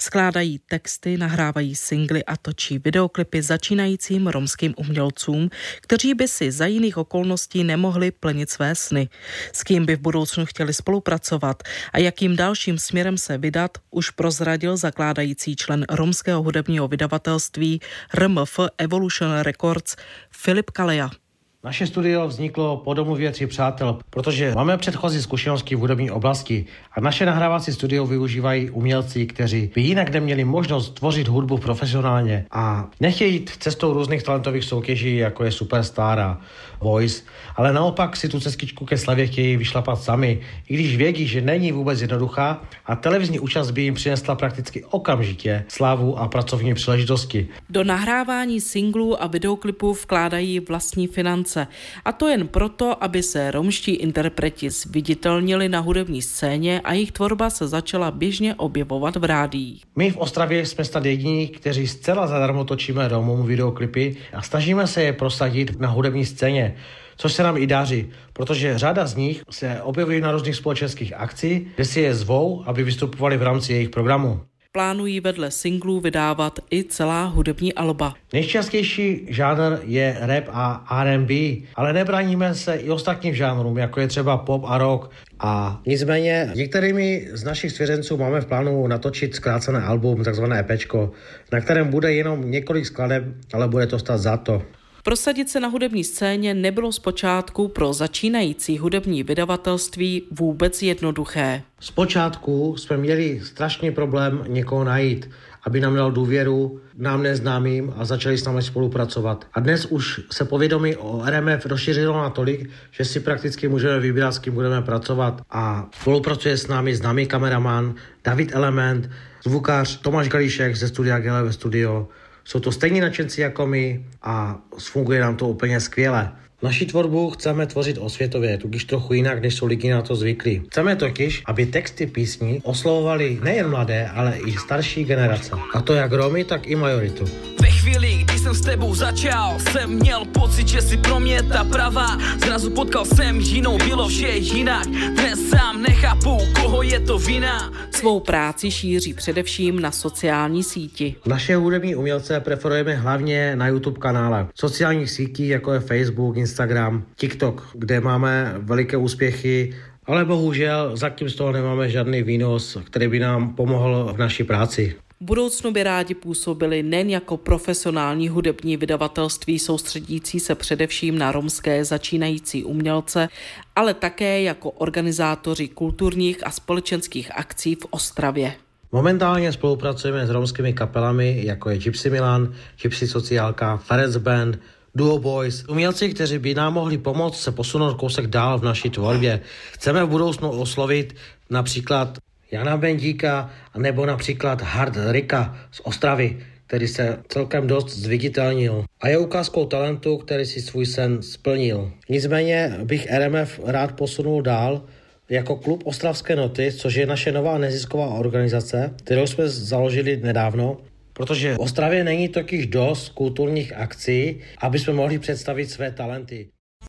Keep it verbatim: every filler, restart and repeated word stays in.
Skládají texty, nahrávají singly a točí videoklipy začínajícím romským umělcům, kteří by si za jiných okolností nemohli plnit své sny. S kým by v budoucnu chtěli spolupracovat a jakým dalším směrem se vydat, už prozradil zakládající člen romského hudebního vydavatelství R M F Evolution Records Filip Kaleja. Naše studio vzniklo po domluvě tří přátel, protože máme předchozí zkušenosti v hudební oblasti a naše nahrávací studio využívají umělci, kteří by jinak neměli možnost tvořit hudbu profesionálně a nechtějí jít cestou různých talentových soutěží, jako je Superstar a Voice, ale naopak si tu cestičku ke slavě chtějí vyšlapat sami, i když vědí, že není vůbec jednoduchá a televizní účast by jim přinesla prakticky okamžitě slávu a pracovní příležitosti. Do nahrávání singlů a videoklipů vkládají vlastní finance. A to jen proto, aby se romští interpreti zviditelnili na hudební scéně a jejich tvorba se začala běžně objevovat v rádiích. My v Ostravě jsme snad jediní, kteří zcela zadarmo točíme Romům videoklipy a snažíme se je prosadit na hudební scéně, což se nám i daří, protože řada z nich se objevují na různých společenských akcích, kde si je zvou, aby vystupovali v rámci jejich programu. Plánují vedle singlů vydávat i celá hudební alba. Nejčastější žánr je rap a R and B, ale nebráníme se i ostatním žánrům, jako je třeba pop a rock. A nicméně některými z našich svěřenců máme v plánu natočit zkrácené album, takzvané EPčko, na kterém bude jenom několik skladeb, ale bude to stát za to. Prosadit se na hudební scéně nebylo zpočátku pro začínající hudební vydavatelství vůbec jednoduché. Zpočátku jsme měli strašný problém někoho najít, aby nám dal důvěru nám neznámým a začali s námi spolupracovat. A dnes už se povědomí o R M F rozšířilo natolik, že si prakticky můžeme vybírat, s kým budeme pracovat. A spolupracuje s námi známý kameraman David Element, zvukař Tomáš Galíšek ze studia Gele ve studio. Jsou to stejní nadšenci jako my a funguje nám to úplně skvěle. Naši tvorbu chceme tvořit osvětově, tudíž trochu jinak, než jsou lidi na to zvyklí. Chceme totiž, aby texty písní oslovovaly nejen mladé, ale i starší generace. A to jak Romy, tak i majoritu. Ve chvíli, kdy jsem s tebou začal, jsem měl pocit, že si pro mě ta pravá. Zrazu potkal jsem jinou, bylo vše jinak. Dnes sám nechápu, koho je to vina. Svou práci šíří především na sociální síti. Naše hudební umělce preferujeme hlavně na YouTube kanále. Sociálních sítí, jako je Facebook, Instagram, TikTok, kde máme veliké úspěchy, ale bohužel zatím z toho nemáme žádný výnos, který by nám pomohl v naší práci. V budoucnu by rádi působili nejen jako profesionální hudební vydavatelství soustředící se především na romské začínající umělce, ale také jako organizátoři kulturních a společenských akcí v Ostravě. Momentálně spolupracujeme s romskými kapelami, jako je Gypsy Milan, Gypsy Sociálka, Ferenc Band, Duo Boys, umělci, kteří by nám mohli pomoct se posunout kousek dál v naší tvorbě. Chceme v budoucnu oslovit například Jana Bendíka nebo například Hard Rika z Ostravy, který se celkem dost zviditelnil a je ukázkou talentu, který si svůj sen splnil. Nicméně bych R M F rád posunul dál jako klub Ostravské noty, což je naše nová nezisková organizace, kterou jsme založili nedávno, protože v Ostravě není totiž dost kulturních akcí, aby jsme mohli představit své talenty.